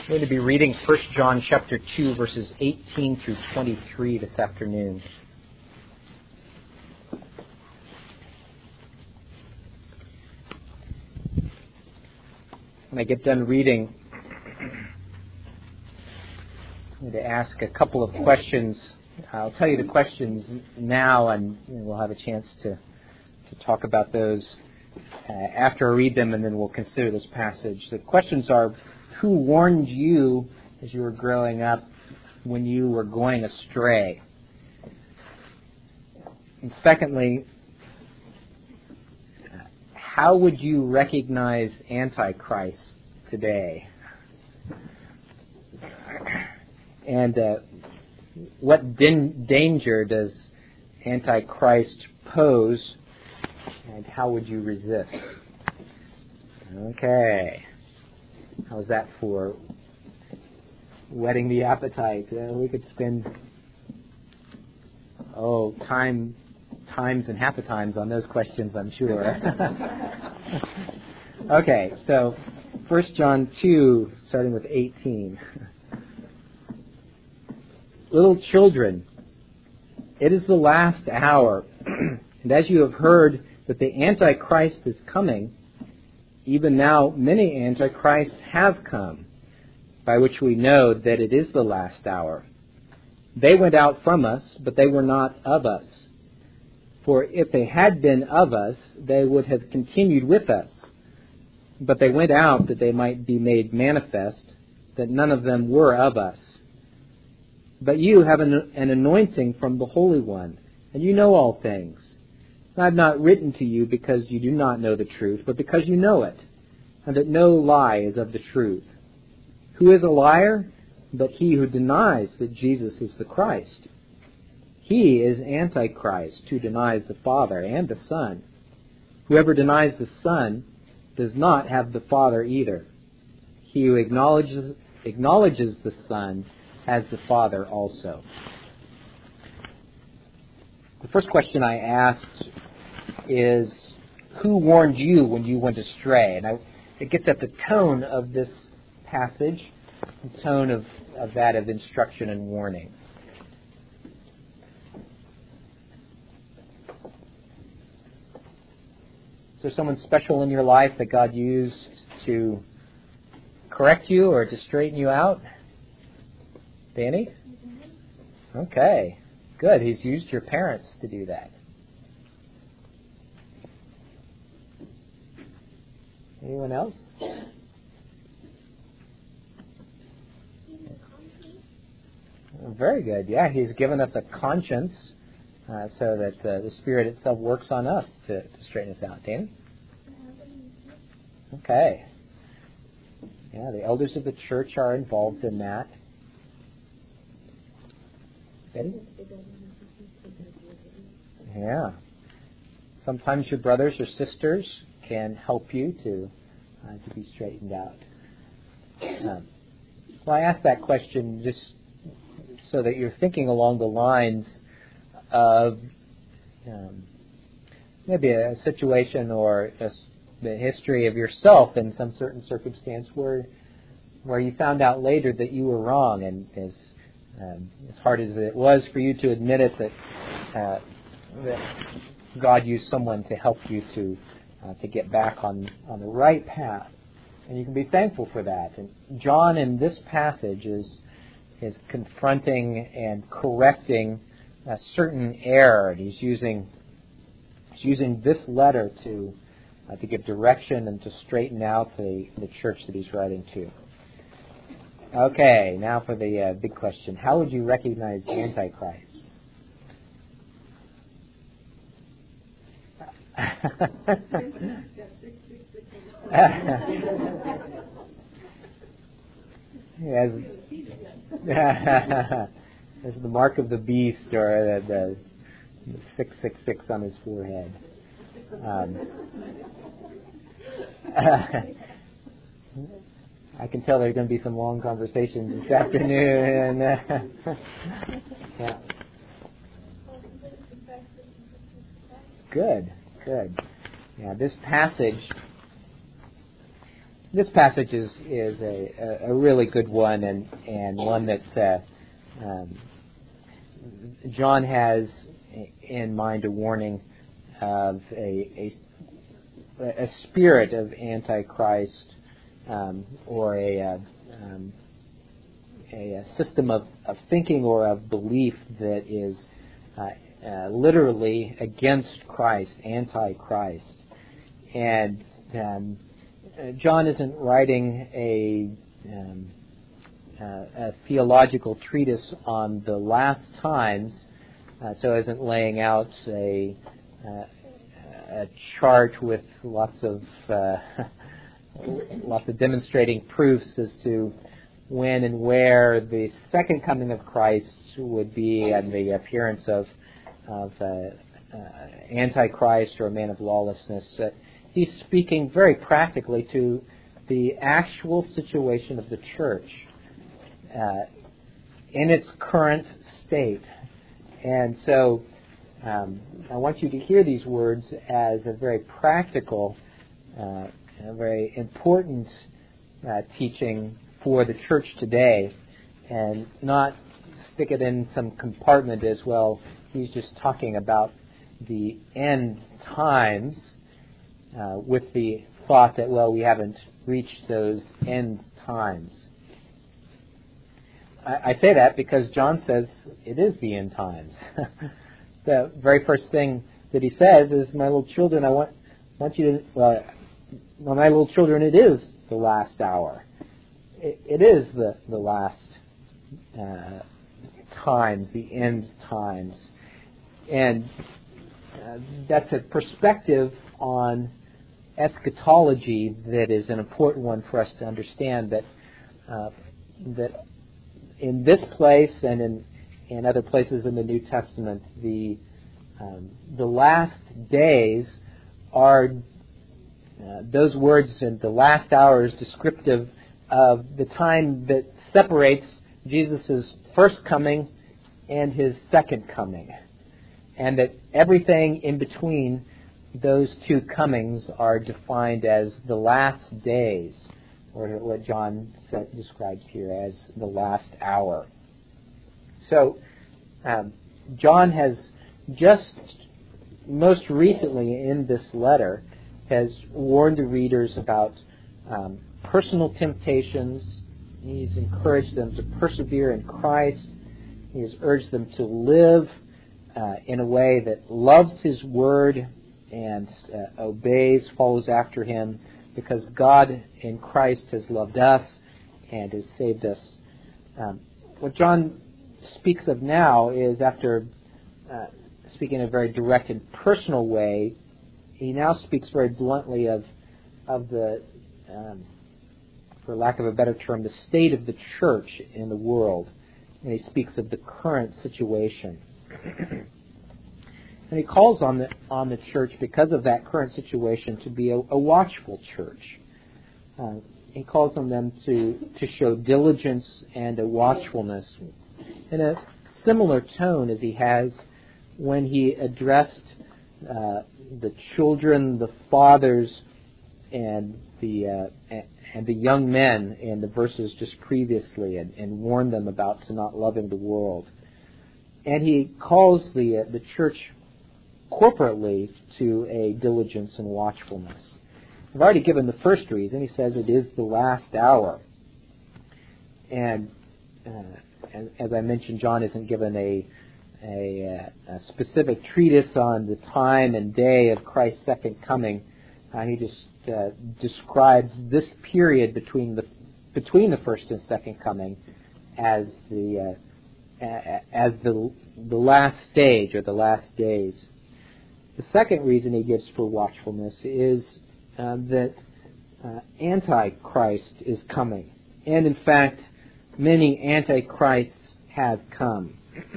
We're going to be reading 1 John chapter 2, verses 18 through 23 this afternoon. When I get done reading, I'm going to ask a couple of questions. I'll tell you the questions now, and we'll have a chance to talk about those after I read them, and then we'll consider this passage. The questions are, who warned you as you were growing up when you were going astray? And secondly, how would you recognize Antichrist today? And what danger does Antichrist pose, and how would you resist? Okay. How's that for whetting the appetite? We could spend times and half the times on those questions, I'm sure. Okay, so 1 John 2, starting with 18. Little children, it is the last hour, and as you have heard that the Antichrist is coming, even now many antichrists have come, by which we know that it is the last hour. They went out from us, but they were not of us. For if they had been of us, they would have continued with us. But they went out that they might be made manifest, that none of them were of us. But you have an anointing from the Holy One, and you know all things. I have not written to you because you do not know the truth, but because you know it, and that no lie is of the truth. Who is a liar? But he who denies that Jesus is the Christ. He is Antichrist, who denies the Father and the Son. Whoever denies the Son does not have the Father either. He who acknowledges the Son has the Father also. The first question I asked is, who warned you when you went astray? And it gets at the tone of this passage, the tone of that of instruction and warning. Is there someone special in your life that God used to correct you or to straighten you out? Danny? Okay. Good. He's used your parents to do that. Anyone else? Very good. Yeah, he's given us a conscience so that the Spirit itself works on us to straighten us out. Danny? Okay. Yeah, the elders of the church are involved in that. Betty? Yeah. Sometimes your brothers or sisters can help you to be straightened out. Well, I asked that question just so that you're thinking along the lines of maybe a situation or the history of yourself in some certain circumstance where you found out later that you were wrong, and as hard as it was for you to admit it, that God used someone to help you to get back on the right path. And you can be thankful for that. And John in this passage is confronting and correcting a certain error. And he's using this letter to give direction and to straighten out the church that he's writing to. Okay, now for the big question. How would you recognize Antichrist? There's the mark of the beast, or the 666 on his forehead. I can tell there's going to be some long conversations this afternoon. Yeah. Good. Yeah, this passage This passage is a really good one, and one that John has in mind a warning of a spirit of Antichrist, or a system of thinking or of belief that is literally against Christ, anti-Christ. And John isn't writing a theological treatise on the last times, so isn't laying out a chart with lots of demonstrating proofs as to when and where the second coming of Christ would be, and the appearance of Antichrist or a man of lawlessness. He's speaking very practically to the actual situation of the church in its current state. And so I want you to hear these words as a very practical, a very important teaching for the church today, and not stick it in some compartment as, well, he's just talking about the end times, with the thought that, well, we haven't reached those end times. I say that because John says it is the end times. The very first thing that he says is, my little children, I want you to, my little children, it is the last hour. It is the last times, the end times. And that's a perspective on eschatology that is an important one for us to understand, that in this place and in other places in the New Testament, the last days are those words, and the last hour is descriptive of the time that separates Jesus' first coming and his second coming, and that everything in between those two comings are defined as the last days, or what John describes here as the last hour. So John has just most recently in this letter has warned the readers about personal temptations. He's encouraged them to persevere in Christ. He has urged them to live in a way that loves His Word and obeys, follows after Him, because God in Christ has loved us and has saved us. What John speaks of now is, after speaking in a very direct and personal way, he now speaks very bluntly of the, for lack of a better term, the state of the church in the world. And he speaks of the current situation. And he calls on the church, because of that current situation, to be a watchful church. He calls on them to show diligence and a watchfulness in a similar tone as he has when he addressed the children, the fathers, and the young men in the verses just previously, and warned them about not loving the world. And he calls the church corporately to a diligence and watchfulness. I've already given the first reason. He says it is the last hour. And as I mentioned, John isn't given a specific treatise on the time and day of Christ's second coming. He just describes this period between the first and second coming as the last stage, or the last days. The second reason he gives for watchfulness is that Antichrist is coming. And in fact, many Antichrists have come.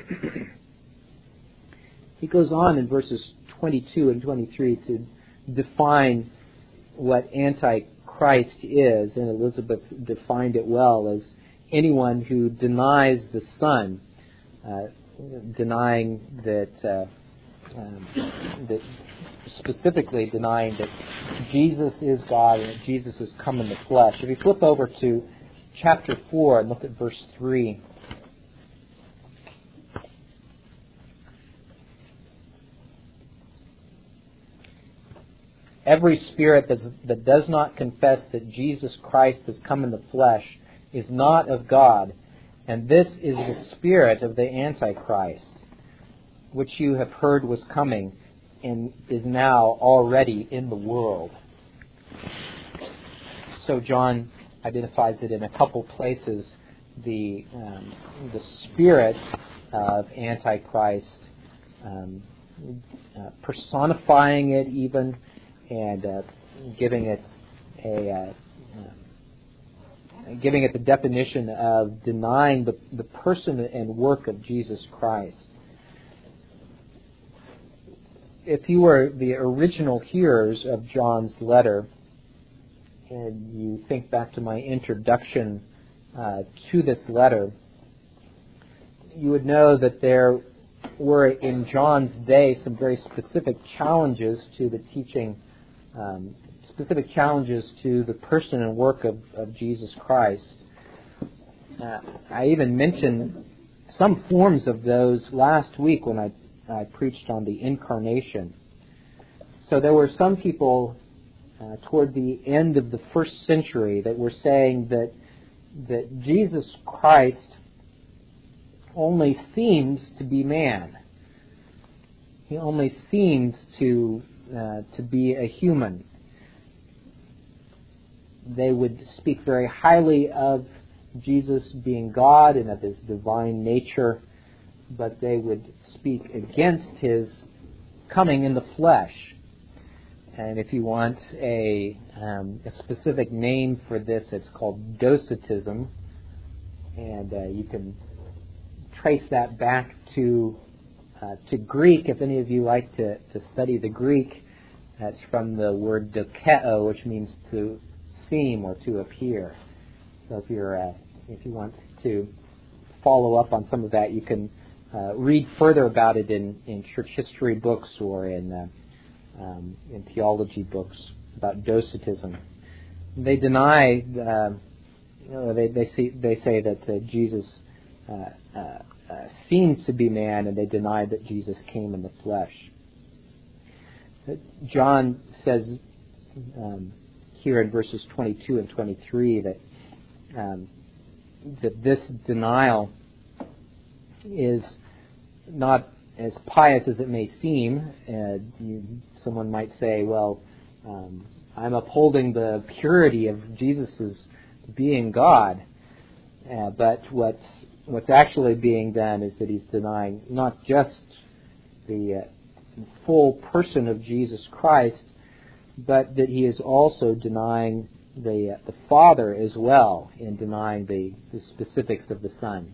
He goes on in verses 22 and 23 to define what Antichrist is, and Elizabeth defined it well as anyone who denies the Son, denying that that specifically denying that Jesus is God and that Jesus has come in the flesh. If you flip over to chapter 4 and look at verse 3. Every spirit that does not confess that Jesus Christ has come in the flesh is not of God, and this is the spirit of the Antichrist, which you have heard was coming and is now already in the world. So John identifies it in a couple places, the spirit of Antichrist, personifying it even, and giving it the definition of denying the person and work of Jesus Christ. If you were the original hearers of John's letter, and you think back to my introduction to this letter, you would know that there were in John's day some very specific challenges to the teaching, specific challenges to the person and work of Jesus Christ. I even mentioned some forms of those last week when I preached on the incarnation. So there were some people toward the end of the first century that were saying that Jesus Christ only seems to be man. He only seems to be a human. They would speak very highly of Jesus being God and of his divine nature, but they would speak against his coming in the flesh. And if you want a specific name for this, it's called Docetism, and you can trace that back to Greek. If any of you like to study the Greek, that's from the word dokeo, which means to seem or to appear. So if you want to follow up on some of that, you can read further about it in church history books or in theology books about Docetism. They deny, they say that Jesus seemed to be man, and they deny that Jesus came in the flesh. John says here in verses 22 and 23 that this denial is not as pious as it may seem. Someone might say, well, I'm upholding the purity of Jesus' being God. But what's actually being done is that he's denying not just the full person of Jesus Christ, but that he is also denying the Father as well, in denying the specifics of the Son.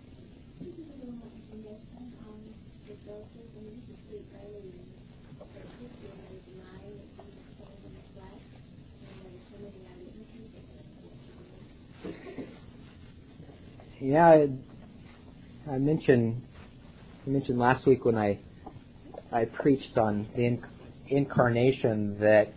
Yeah, I mentioned last week when I preached on the incarnation that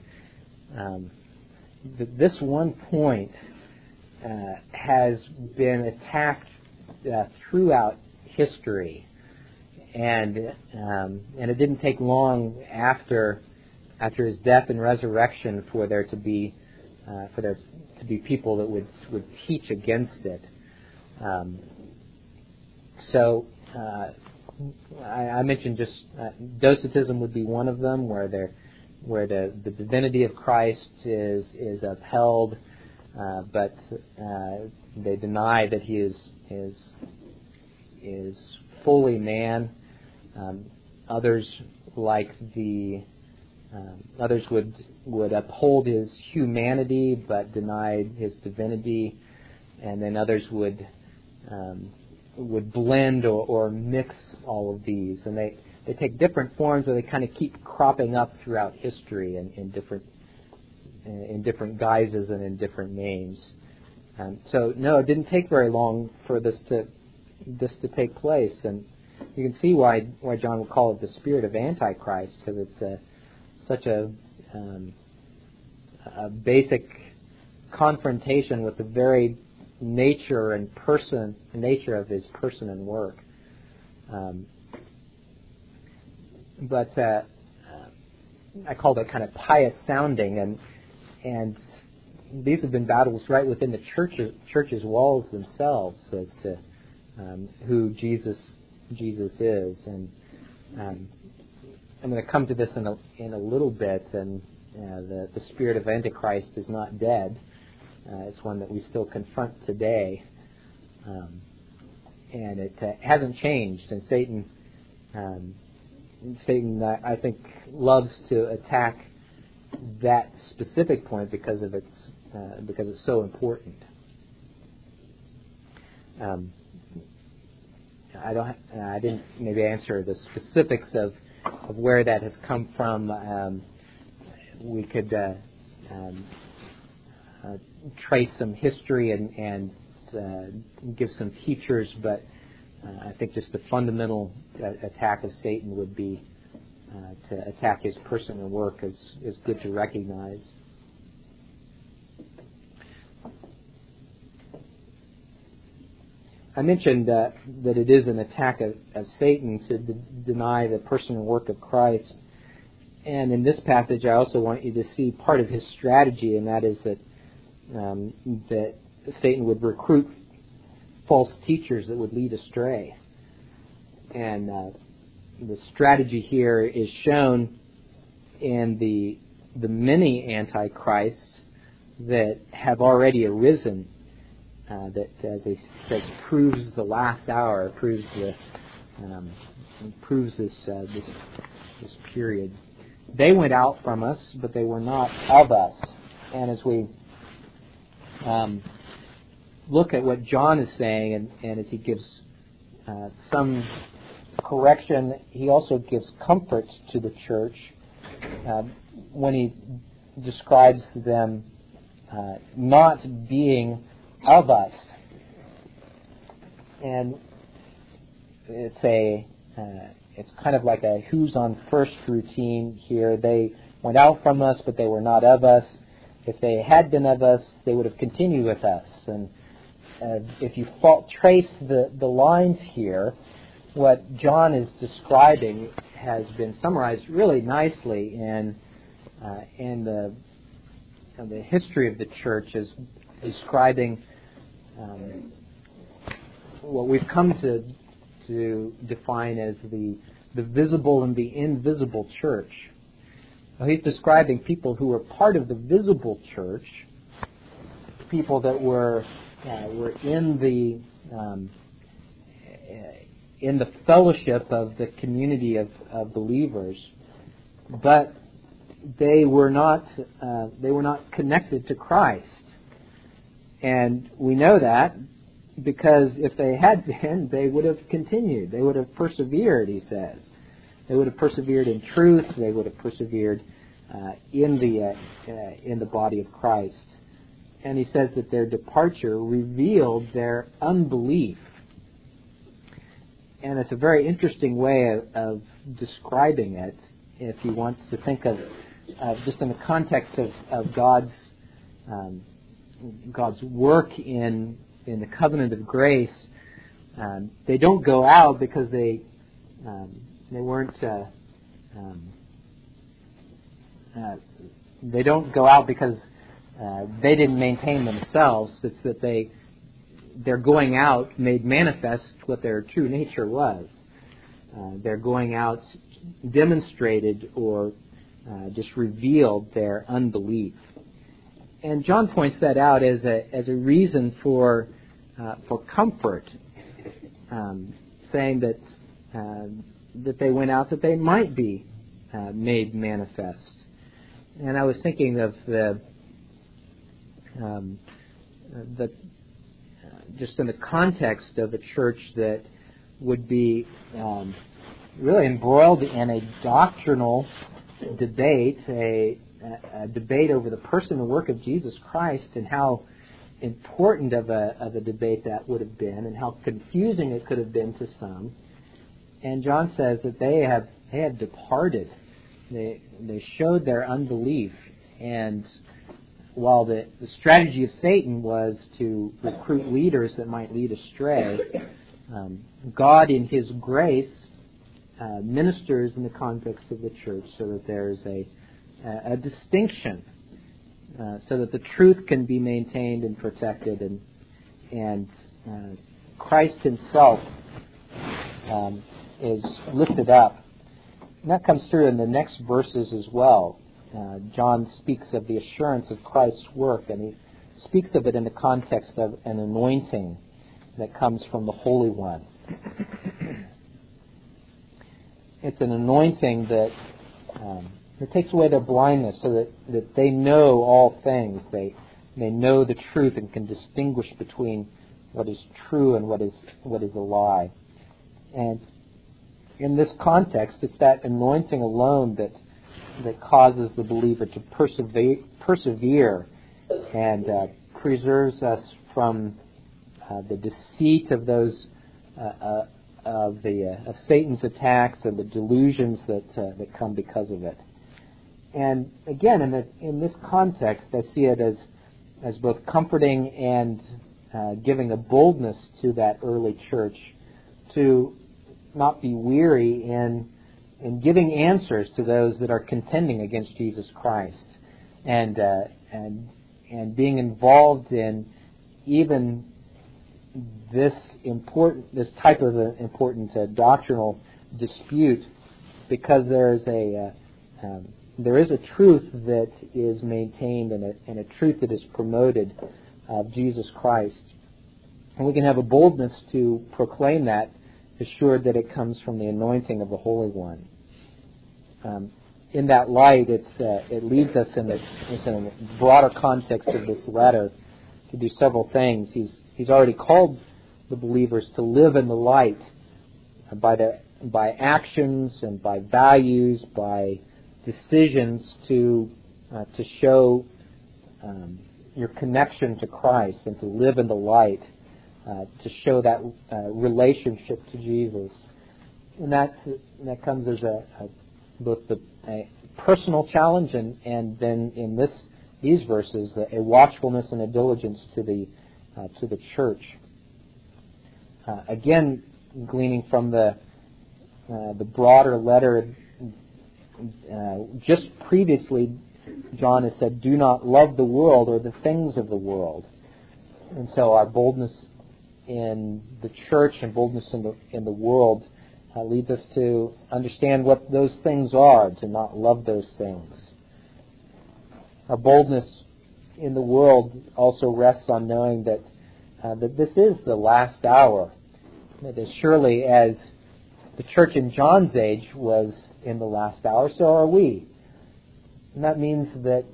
this one point has been attacked throughout history, and it didn't take long after his death and resurrection for there to be people that would teach against it. I mentioned just Docetism would be one of them, where the divinity of Christ is upheld, but they deny that he is fully man. Others would uphold his humanity but deny his divinity, and then others would blend or mix all of these, and they take different forms, where they kind of keep cropping up throughout history in different guises and in different names. So no, it didn't take very long for this to take place, and you can see why John would call it the spirit of Antichrist, because it's such a basic confrontation with the very nature of his person and work. But I call that kind of pious sounding, and these have been battles right within the church's walls themselves as to who Jesus is, and I'm going to come to this in a little bit. And the spirit of Antichrist is not dead; it's one that we still confront today, and it hasn't changed. And Satan, I think, loves to attack that specific point because it's so important. I didn't maybe answer the specifics of where that has come from. We could trace some history and give some teachers, but I think just the fundamental attack of Satan would be to attack his person and work is good to recognize. I mentioned that it is an attack of Satan to deny the person and work of Christ. And in this passage, I also want you to see part of his strategy, and that is that Satan would recruit false teachers that would lead astray. And the strategy here is shown in the many antichrists that have already arisen. That, as he says, proves the last hour, proves this period. They went out from us, but they were not of us. And as we look at what John is saying, and as he gives some correction, he also gives comfort to the church when he describes them not being of us. And it's kind of like a who's on first routine here. They went out from us, but they were not of us. If they had been of us, they would have continued with us. And if you trace the lines here, what John is describing has been summarized really nicely in the history of the church, as describing what we've come to define as the visible and the invisible church. Well, he's describing people who were part of the visible church, people that were in the fellowship of the community of believers, but they were not connected to Christ. And we know that because if they had been, they would have continued. They would have persevered, he says. They would have persevered in truth. They would have persevered in the body of Christ. And he says that their departure revealed their unbelief. And it's a very interesting way of describing it, if he wants to think of just in the context of God's work in the covenant of grace. They don't go out because they weren't. They don't go out because they didn't maintain themselves. It's that their going out made manifest what their true nature was. Their going out demonstrated or just revealed their unbelief. And John points that out as a reason for comfort, saying that they went out that they might be made manifest. And I was thinking of the just in the context of a church that would be really embroiled in a doctrinal debate, a debate over the person and work of Jesus Christ, and how important of a debate that would have been, and how confusing it could have been to some. And John says that they had departed. They showed their unbelief. And while the strategy of Satan was to recruit leaders that might lead astray, God in His grace ministers in the context of the church so that there's a distinction, so that the truth can be maintained and protected, and Christ Himself is lifted up. And that comes through in the next verses as well. John speaks of the assurance of Christ's work, and he speaks of it in the context of an anointing that comes from the Holy One. It's an anointing that takes away their blindness so that they know all things. They know the truth and can distinguish between what is true and what is a lie. And in this context, it's that anointing alone that causes the believer to persevere and preserves us from the deceit of those of Satan's attacks and the delusions that come because of it. And again, in this context, I see it as both comforting and giving a boldness to that early church to not be weary in giving answers to those that are contending against Jesus Christ, and being involved in even this type of an important doctrinal dispute, because there is a truth that is maintained and a truth that is promoted of Jesus Christ, and we can have a boldness to proclaim that, assured that it comes from the anointing of the Holy One. In that light, it leads us in the broader context of this letter to do several things. He's already called the believers to live in the light by actions and by values, by decisions to show your connection to Christ and to live in the light, to show that relationship to Jesus. And that comes as both a personal challenge and then in these verses a watchfulness and a diligence to the church. Again, gleaning from the broader letter, just previously John has said, "Do not love the world or the things of the world." And so our boldness in the church and boldness in the world leads us to understand what those things are, to not love those things. Our boldness in the world also rests on knowing that this is the last hour. That as surely as the church in John's age was in the last hour, so are we. And that means that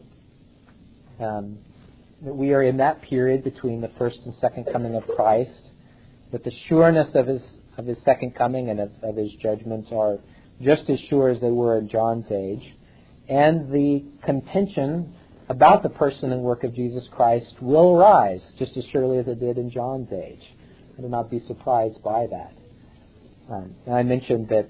we are in that period between the first and second coming of Christ, that the sureness of His second coming and of His judgments are just as sure as they were in John's age, and the contention about the person and work of Jesus Christ will arise just as surely as it did in John's age. I do not be surprised by that. And I mentioned that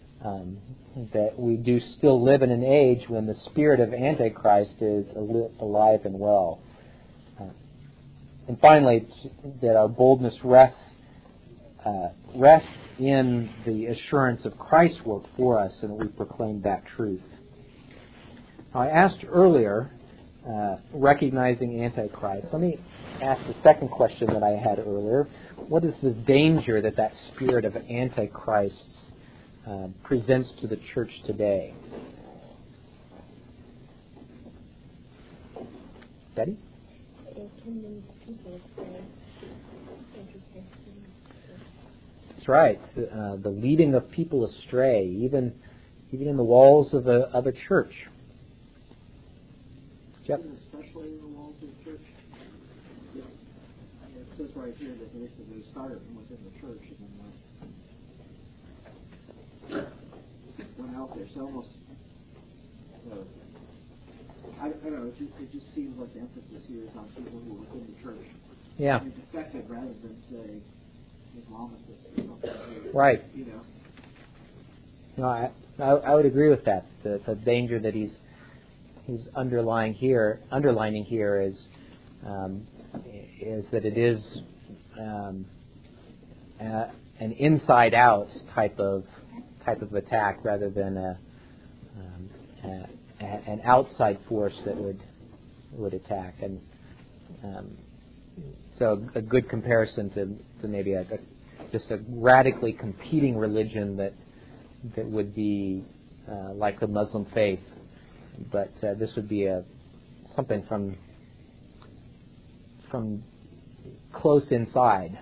we do still live in an age when the spirit of Antichrist is alive and well. And finally, that our boldness rests in the assurance of Christ's work for us, and we proclaim that truth. Now, I asked earlier, recognizing Antichrist. Let me ask the second question that I had earlier. What is the danger that spirit of Antichrist presents to the church today? Betty? That's right. The leading of people astray, even in the walls of a church. Jeff? Especially in the walls of the church. Yeah. It says right here that basically started from within the church and then went out there. So almost, I don't know, it just seems like the emphasis here is on people who are within the church. Yeah. It's defective rather than, say, Islamicists or something. Right. You know. No, I would agree with that. The danger that he's underlining here is that it is an inside-out type of attack rather than an outside force that would attack. And so a good comparison to maybe just a radically competing religion that would be like the Muslim faith, but this would be something from close inside.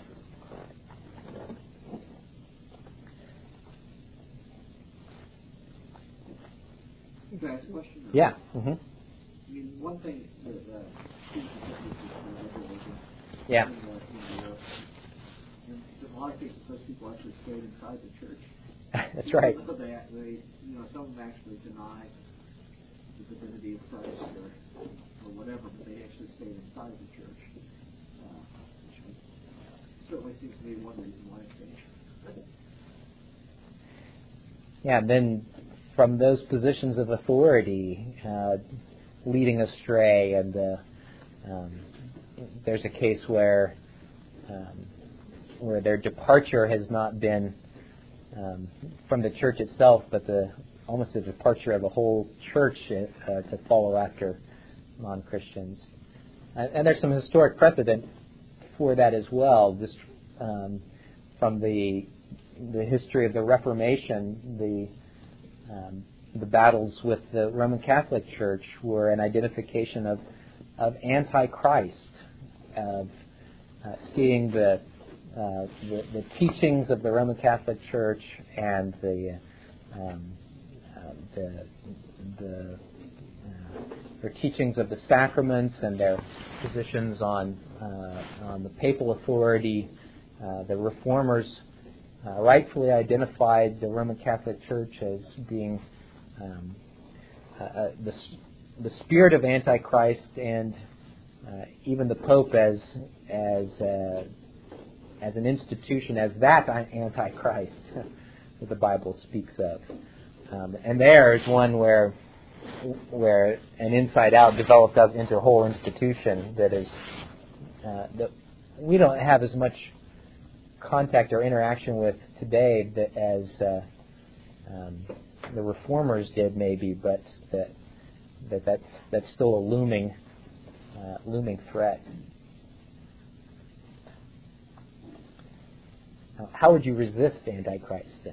Can I ask a question? Yeah. Mm-hmm. I mean, one thing that seems to be religion. Yeah. In Europe, in a lot of cases, those people actually stayed inside the church. That's right. They some of them actually deny the divinity of Christ or whatever, but they actually stayed inside the church, which certainly seems to be one reason why it changed. Yeah, then from those positions of authority, leading astray, and there's a case where their departure has not been from the church itself, but almost the departure of the whole church to follow after non-Christians. And there's some historic precedent for that as well, just from the history of the Reformation. The battles with the Roman Catholic Church were an identification of Antichrist, of seeing the teachings of the Roman Catholic Church and their teachings of the sacraments and their positions on the papal authority. The Reformers rightfully identified the Roman Catholic Church as being the spirit of Antichrist, and even the Pope as an institution, as that Antichrist that the Bible speaks of. And there is one where an inside-out developed up into a whole institution that is that we don't have as much contact or interaction with today as the Reformers did, maybe, but that's still a looming threat. Now, how would you resist Antichrist then?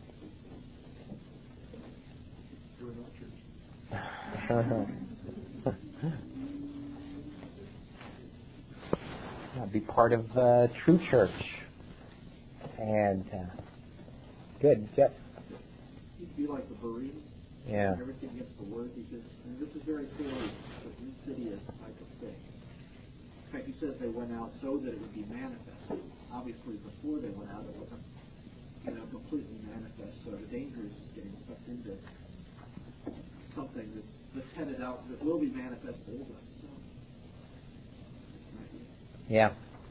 Be part of true church. And good, Jeff. You'd be like the Bereans. Yeah. Everything gets the word, because this is very clearly an insidious type of thing. In fact, he says they went out so that it would be manifest. Obviously, before they went out, it wasn't, completely manifest. So the danger is getting sucked into something that's headed out that will be manifest to them. So, yeah.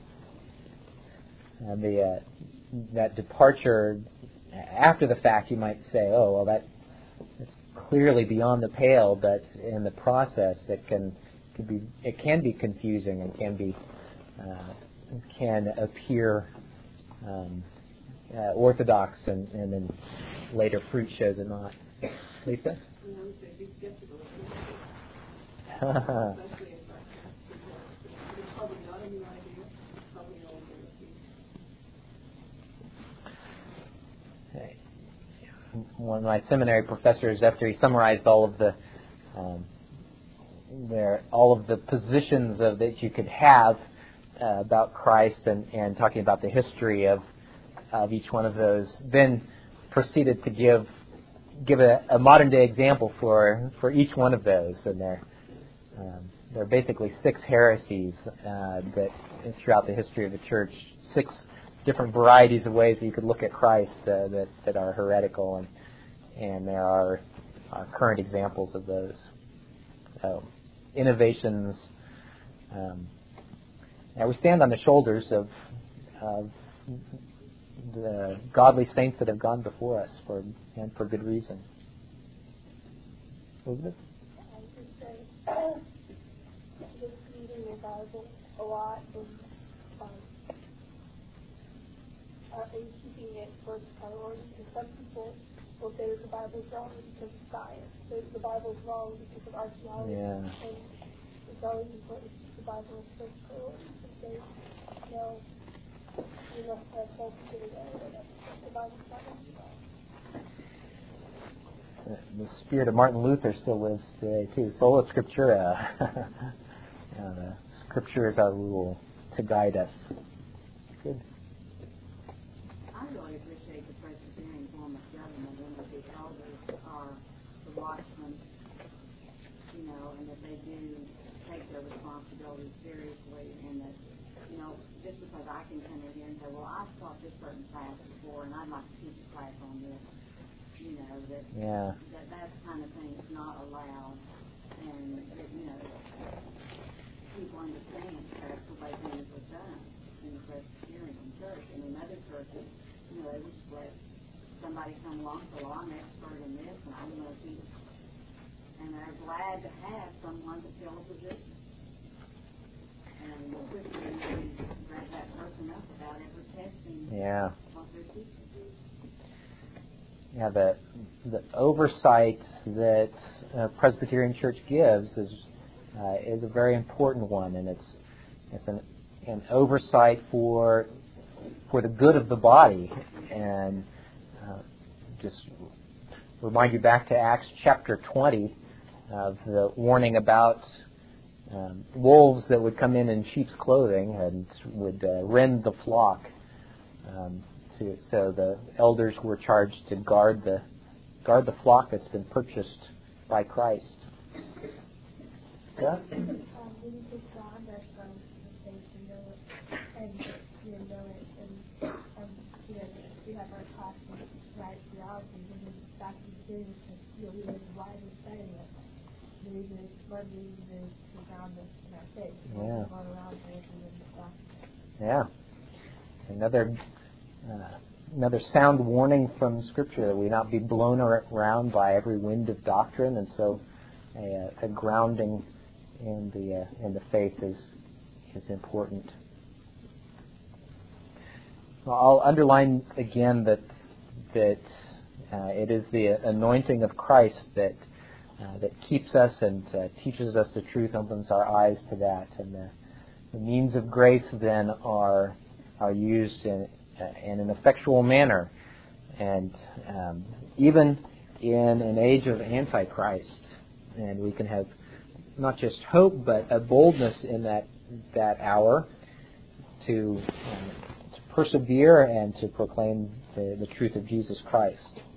And that departure after the fact, you might say, "Oh, well, that's clearly beyond the pale." But in the process, it can be confusing and can appear orthodox, and then later fruit shows it not. Lisa? One of my seminary professors, after he summarized all of the positions that you could have about Christ, and talking about the history of each one of those, then proceeded to give a modern day example for each one of those. And there are basically 6 heresies that throughout the history of the church, 6 different varieties of ways that you could look at Christ that are heretical, and there are current examples of those. Innovations. Now we stand on the shoulders of the godly saints that have gone before us and for good reason. Elizabeth? I was just saying, just reading your Bible a lot, and are you keeping it first priority? Because some people will say that the Bible's wrong because of science, that the Bible's wrong because of archaeology, and it's always important to keep the Bible as first priority to say, no, you must have hope to get away with it. The Bible's not going to be wrong. The spirit of Martin Luther still lives today too. Sola Scriptura. The Scripture is our rule to guide us. Good. I really appreciate the Presbyterian form of government and that the elders are the watchmen, and that they do take their responsibility seriously, and that, just because I can come in here and say, well, I've taught this certain class before and I'd like to teach a class on this, that kind of thing is not allowed, and that, people understand that's the way things are done in the Presbyterian church, and in other churches, they would let somebody come along and say, well, I'm an expert in this, and I'm going to teach, and they're glad to have someone to fill a position. And the Christians really grab that person up without ever testing what they're teaching. Yeah, the oversight that Presbyterian Church gives is a very important one, and it's an oversight for the good of the body. And just remind you back to Acts chapter 20 of the warning about wolves that would come in sheep's clothing and would rend the flock. So the elders were charged to guard the flock that's been purchased by Christ. Yeah? We take God as the faith to know it, and know it, and we have our class in right theology, and then back to the series, we know why we're saying it. The reason is, one reason is to ground us in our faith. Yeah. Going around and stuff. Yeah. Another sound warning from Scripture that we not be blown around by every wind of doctrine, and so a grounding in the faith is important. Well, I'll underline again that it is the anointing of Christ that keeps us and teaches us the truth, opens our eyes to that, and the means of grace then are used in an effectual manner, and even in an age of Antichrist, and we can have not just hope but a boldness in that hour to persevere and to proclaim the truth of Jesus Christ.